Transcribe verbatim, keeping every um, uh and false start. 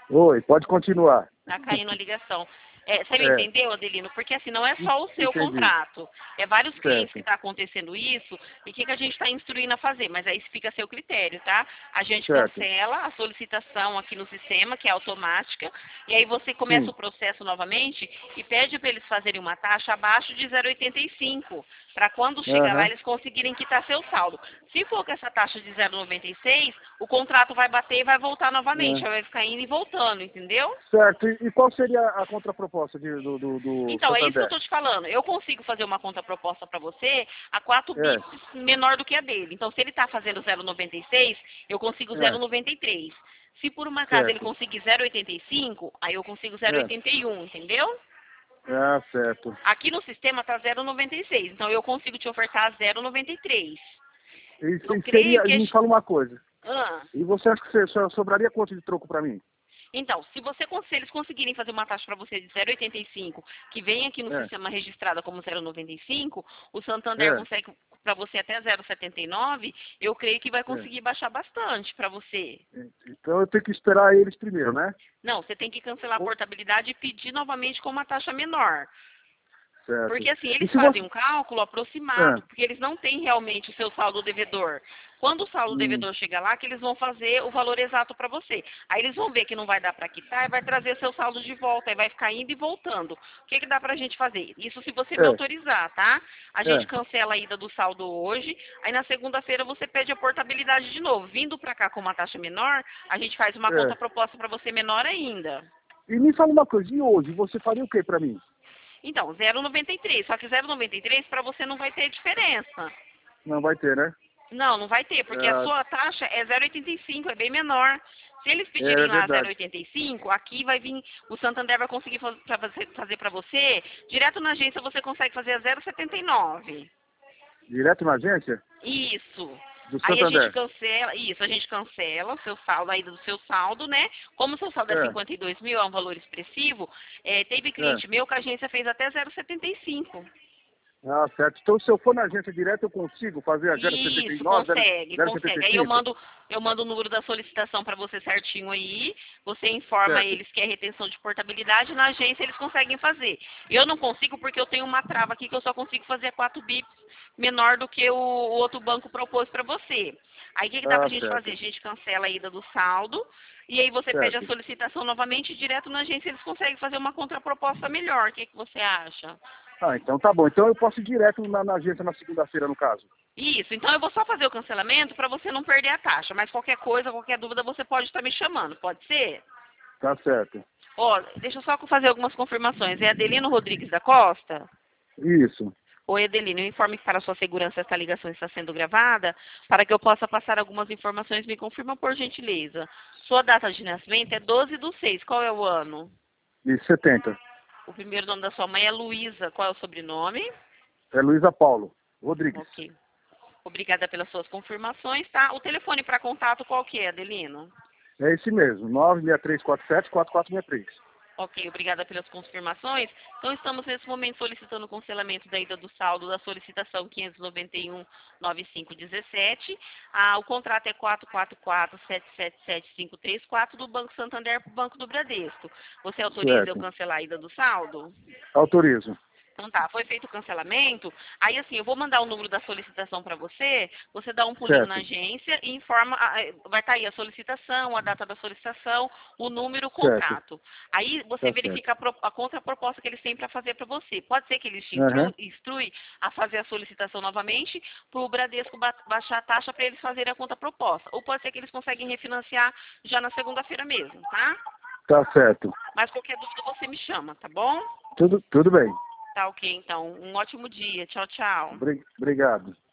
Oi, pode continuar. Tá caindo a ligação. É, você me É. entendeu, Adelino? Porque assim, não é só o seu Entendi. contrato. É vários clientes Certo. que está acontecendo isso. E o que, que a gente está instruindo a fazer? Mas aí fica a seu critério, tá? A gente Certo. cancela a solicitação aqui no sistema, que é automática. E aí você começa Sim. o processo novamente e pede para eles fazerem uma taxa abaixo de zero vírgula oitenta e cinco. Para quando chegar lá, Aham. eles conseguirem quitar seu saldo. Se for com essa taxa de zero vírgula noventa e seis, o contrato vai bater e vai voltar novamente. É. Vai ficar indo e voltando, entendeu? Certo. E, e qual seria a contraproposta de, do, do, do Então, é isso que eu Santander? estou te falando. Eu consigo fazer uma contraproposta para você a quatro É. bips menor do que a dele. Então, se ele está fazendo zero vírgula noventa e seis, eu consigo zero É. vírgula noventa e três. Se por uma casa ele Certo. conseguir zero vírgula oitenta e cinco, aí eu consigo zero vírgula É. oitenta e um, entendeu? Ah, certo. Aqui no sistema está zero vírgula noventa e seis, então eu consigo te ofertar zero vírgula noventa e três. E, Eu e creio seria, que... a me gen- fala uma coisa. Ah. E você acha que você, só sobraria quanto de troco para mim? Então, se, você, cons- se eles conseguirem fazer uma taxa para você de zero vírgula oitenta e cinco, que vem aqui no É. sistema registrada como zero vírgula noventa e cinco, o Santander É. consegue para você até zero vírgula setenta e nove, eu creio que vai É. conseguir baixar bastante para você. Então eu tenho que esperar eles primeiro, né? Não, você tem que cancelar a Ou- portabilidade e pedir novamente com uma taxa menor. Certo. Porque assim, E eles se fazem você... um cálculo aproximado, porque eles não têm realmente o seu saldo devedor. Quando o saldo É. Hum. devedor chega lá, que eles vão fazer o valor exato para você. Aí eles vão ver que não vai dar para quitar e vai trazer seu saldo de volta, aí vai ficar indo e voltando. O que, que dá pra gente fazer? Isso se você me É. autorizar, tá? A gente É. cancela a ida do saldo hoje, aí na segunda-feira você pede a portabilidade de novo. Vindo para cá com uma taxa menor, a gente faz uma É. contraproposta para você menor ainda. E me fala uma coisa, e hoje você faria o que para mim? Então, zero vírgula noventa e três, só que zero vírgula noventa e três para você não vai ter diferença. Não vai ter, né? Não, não vai ter, porque a Ah, sua taxa é zero vírgula oitenta e cinco, é bem menor. Se eles é, é pedirem lá zero vírgula verdade. oitenta e cinco, aqui vai vir, o Santander vai conseguir faz- pra você- fazer para você, direto na agência você consegue fazer a zero vírgula setenta e nove. Direto na agência? Isso. Do Aí a gente Santander. cancela, isso, a gente cancela o seu saldo, a ida do seu saldo, né? Como o seu saldo é É. cinquenta e dois mil, é um valor expressivo, é, teve É. cliente meu que a agência fez até zero vírgula setenta e cinco. Ah, certo. Então se eu for na agência direto eu consigo fazer a zero setenta e Isso, nove, consegue, consegue. Aí eu zero setenta e cinco? mando, eu mando o número da solicitação para você certinho aí, você informa Certo. eles que é retenção de portabilidade, na agência eles conseguem fazer. Eu não consigo porque eu tenho uma trava aqui que eu só consigo fazer a quatro bips menor do que o, o outro banco propôs para você. Aí o que, que dá pra Ah, gente certo. fazer? A gente cancela a ida do saldo e aí você pede a Certo. solicitação novamente e direto na agência eles conseguem fazer uma contraproposta melhor. O que, que você acha? Ah, então tá bom. Então eu posso ir direto na, na agência na segunda-feira, no caso. Isso, então eu vou só fazer o cancelamento para você não perder a taxa, mas qualquer coisa, qualquer dúvida, você pode estar me chamando, pode ser? Tá certo. Ó, deixa eu só fazer algumas confirmações. É Adelino Rodrigues da Costa? Isso. Oi, Adelino, eu informo que para sua segurança esta ligação está sendo gravada, para que eu possa passar algumas informações, me confirma por gentileza. Sua data de nascimento é doze do seis, qual é o ano? E setenta. O primeiro nome da sua mãe é Luísa, qual é o sobrenome? É Luísa Paulo Rodrigues. Ok. Obrigada pelas suas confirmações, tá? O telefone para contato qual que é, Adelino? É esse mesmo. nove seis três quatro sete quatro quatro seis três. Ok, obrigada pelas confirmações. Então, estamos nesse momento solicitando o cancelamento da ida do saldo da solicitação quinhentos e noventa e um, noventa e cinco dezessete. Ah, o contrato é quatro quatro quatro, sete sete sete, cinco três quatro do Banco Santander para o Banco do Bradesco. Você autoriza eu Certo. cancelar a ida do saldo? Autorizo. Então tá, foi feito o cancelamento, aí assim, eu vou mandar o número da solicitação para você, você dá um pulinho na Certo. agência e informa, ah, eh, vai estar aí a solicitação, a data da solicitação, o número, o Certo. contrato. Aí você Tá certo. verifica a, pro- a contraproposta que eles têm para fazer para você. Pode ser que eles te Aham. instru, instrui a fazer a solicitação novamente, para o Bradesco ba- baixar a taxa para eles fazerem a contraproposta. Ou pode ser que eles conseguem refinanciar já na segunda-feira mesmo, tá? Tá certo. Mas qualquer dúvida você me chama, tá bom? Tudo, tudo bem. Tá ok, então. Um ótimo dia. Tchau, tchau. Obri- Obrigado.